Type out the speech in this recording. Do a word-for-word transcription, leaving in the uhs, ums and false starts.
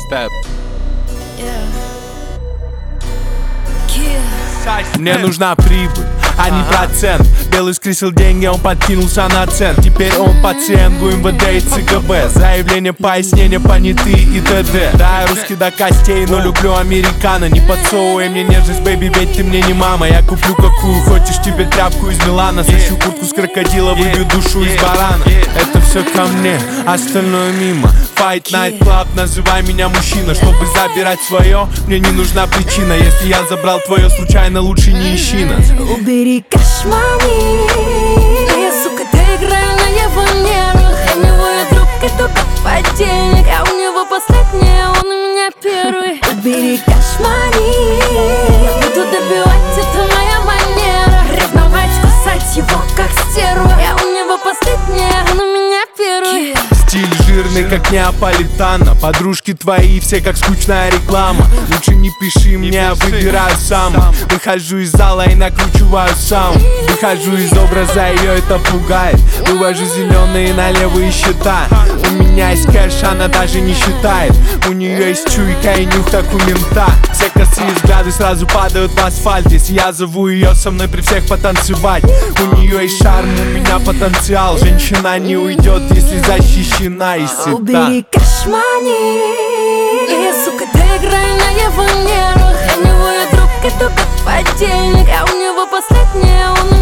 Sidestep. Мне нужна прибыль, а не процент. Белый скрестил деньги, он подкинулся на цент. Теперь он пациент у эм вэ дэ и цэ гэ бэ. Заявление, пояснения, понятые и т.д. Да, я русский до костей, но люблю американо. Не подсовывай мне нежность, бэйби, ведь ты мне не мама. Я куплю какую хочешь, тебе тряпку из Милана. Зашью куртку с крокодила, выбью душу из барана. Это все ко мне, остальное мимо. Fight Night Club, называй меня мужчина. Чтобы забирать свое, мне не нужна причина. Если я забрал твое, случайно лучше не ищи нас. Убери кашмани. Я, сука, доиграю на его нервах. У него я друг и только в подельник. А у него последняя, он у меня первый. Убери кашмани. Я буду добивать, это моя манера. Ревновать, кусать его как стерва. Я у него последняя, он у меня первый. Стиль жирный, как неаполитано. Подружки твои все как скучная реклама. Лучше не пиши мне, я выбираю сам. Выхожу из зала и накручиваю сам. Выхожу из образа, ее это пугает. Вывожу зеленые на левые счета. У меня есть кэш, она даже не считает. У нее есть чуйка и нюх, как у мента. Все косые взгляды сразу падают в асфальт. Если я зову ее со мной при всех потанцевать. У нее есть шарм, у меня потенциал. Женщина не уйдет, если защищена и сита. Убери кашмани. Я, сука, доиграю на его нервах. У него я друг и только в подельник. А у него последняя, он